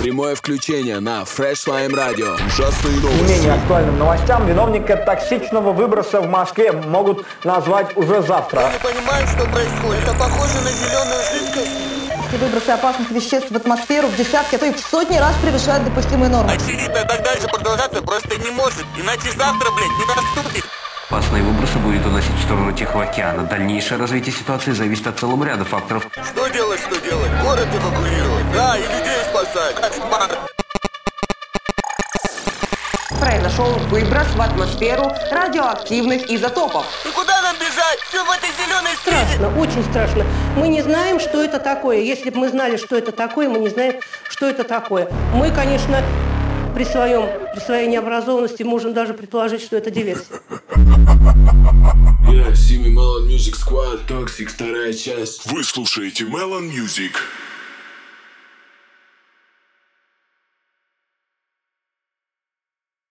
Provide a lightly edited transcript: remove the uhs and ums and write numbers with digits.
Прямое включение на Fresh Lime Radio. Ужасные новости. Не менее актуальным новостям виновника токсичного выброса в Москве могут назвать уже завтра. Мы не понимаем, что происходит. Это похоже на зеленую жидкость. Выбросы опасных веществ в атмосферу в десятки, а то и в сотни раз превышают допустимые нормы. Очевидно, так дальше продолжаться просто не может. Иначе завтра, не наступит. Опасные выбросы будет уносить в сторону Тихого океана. Дальнейшее развитие ситуации зависит от целого ряда факторов. Что делать? Город эвакуировать. Да, и людей спасать. Кошмар. Произошел выброс в атмосферу радиоактивных изотопов. И куда нам бежать? Все в этой зеленой слизи. Страшно, очень страшно. Мы не знаем, что это такое. Если бы мы знали, что это такое, мы не знаем, что это такое. Мы, конечно, при своей необразованности можем даже предположить, что это диверсия. Yeah, see me Melon Music Squad, Toxic, вторая часть. Вы слушаете Melon Music.